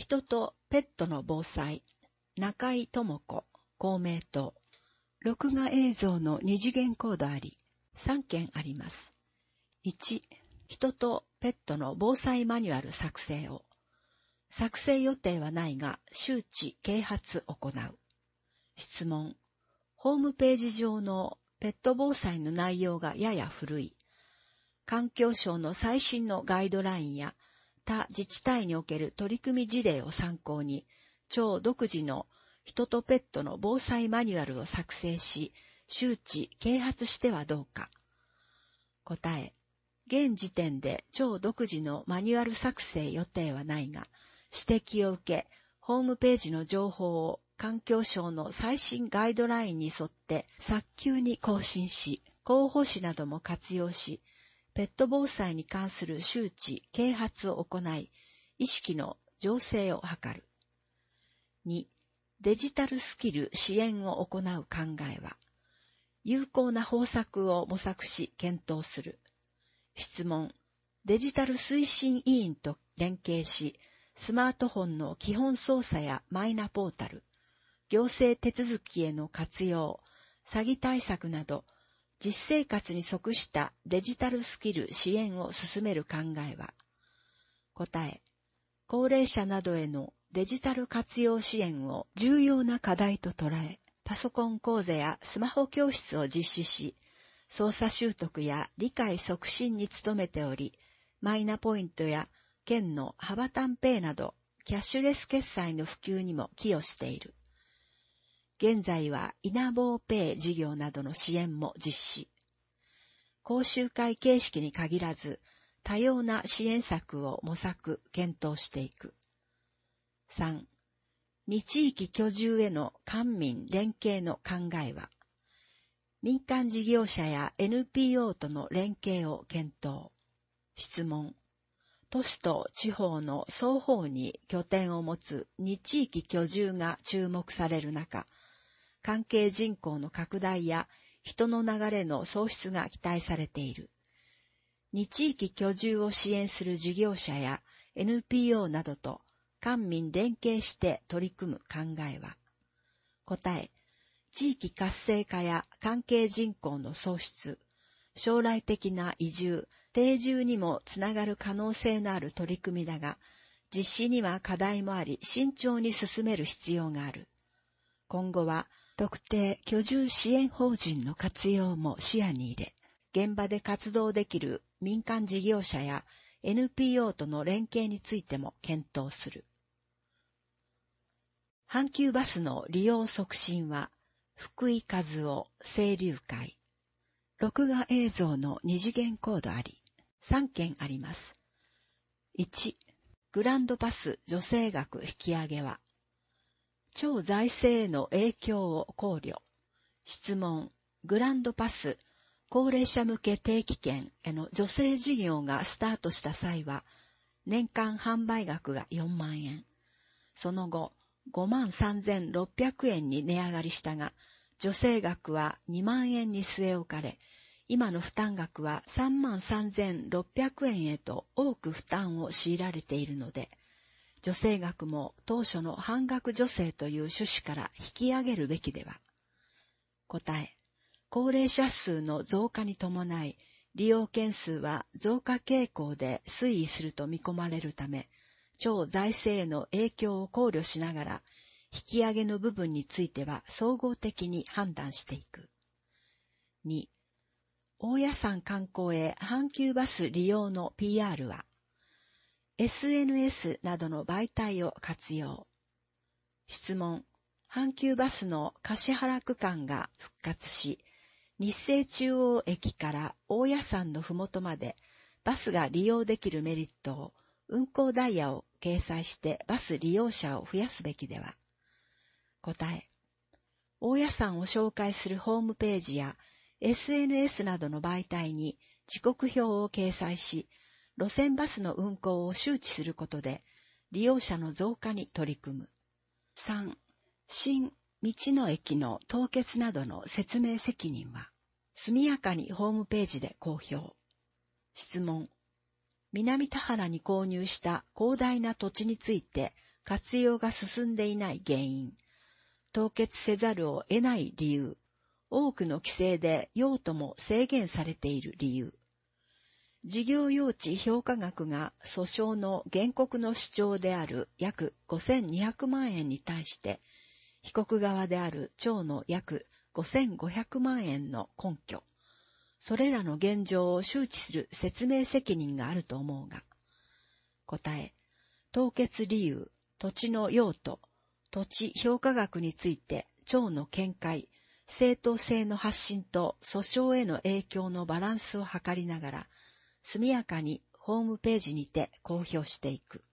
人とペットの防災、中井智子、公明党。録画映像の二次元コードあり、3件あります。1、人とペットの防災マニュアル作成を。作成予定はないが、周知啓発行う。質問。ホームページ上のペット防災の内容がやや古い。環境省の最新のガイドラインや他自治体における取り組み事例を参考に、庁独自の人とペットの防災マニュアルを作成し、周知啓発してはどうか。答え。現時点で庁独自のマニュアル作成予定はないが、指摘を受け、ホームページの情報を環境省の最新ガイドラインに沿って早急に更新し、広報誌なども活用し、ペット防災に関する周知、啓発を行い、意識の醸成を図る。2、デジタルスキル支援を行う考えは、有効な方策を模索し検討する。質問。デジタル推進委員と連携し、スマートフォンの基本操作やマイナポータル、行政手続きへの活用、詐欺対策など、実生活に即したデジタルスキル支援を進める考えは。答え。高齢者などへのデジタル活用支援を重要な課題と捉え、パソコン講座やスマホ教室を実施し、操作習得や理解促進に努めており、マイナポイントや県の幅単ペイなどキャッシュレス決済の普及にも寄与している。現在はイナボーペイ事業などの支援も実施。講習会形式に限らず、多様な支援策を模索、検討していく。3. 2地域居住への官民連携の考えは、民間事業者や NPO との連携を検討。質問。都市と地方の双方に拠点を持つ2地域居住が注目される中、関係人口の拡大や人の流れの創出が期待されている。2地域居住を支援する事業者や NPO などと官民連携して取り組む考えは。答え。地域活性化や関係人口の創出、将来的な移住、定住にもつながる可能性のある取り組みだが、実施には課題もあり慎重に進める必要がある。今後は特定居住支援法人の活用も視野に入れ、現場で活動できる民間事業者や NPO との連携についても検討する。阪急バスの利用促進は、福井和夫清流会。録画映像の二次元コードあり、3件あります。1、グランドパス助成額引き上げは、町財政への影響を考慮。質問、グランドパス、高齢者向け定期券への助成事業がスタートした際は、年間販売額が4万円。その後、53,600円に値上がりしたが、助成額は2万円に据え置かれ、今の負担額は33,600円へと多く負担を強いられているので、助成額も当初の半額助成という趣旨から引き上げるべきでは。答え。高齢者数の増加に伴い、利用件数は増加傾向で推移すると見込まれるため、町財政への影響を考慮しながら、引き上げの部分については総合的に判断していく。2. 大谷山観光へ阪急バス利用の PR は、SNS などの媒体を活用。質問。阪急バスの橿原区間が復活し、日生中央駅から大谷山のふもとまでバスが利用できるメリットを運行ダイヤを掲載してバス利用者を増やすべきでは。答え。大谷山を紹介するホームページや SNS などの媒体に時刻表を掲載し、路線バスの運行を周知することで利用者の増加に取り組む。3. 新道の駅の凍結などの説明責任は速やかにホームページで公表。質問。南田原に購入した広大な土地について活用が進んでいない原因、凍結せざるを得ない理由、多くの規制で用途も制限されている理由、事業用地評価額が訴訟の原告の主張である約5200万円に対して、被告側である町の約5500万円の根拠、それらの現状を周知する説明責任があると思うが、答え、凍結理由、土地の用途、土地評価額について町の見解、正当性の発信と訴訟への影響のバランスを図りながら、速やかにホームページにて公表していく。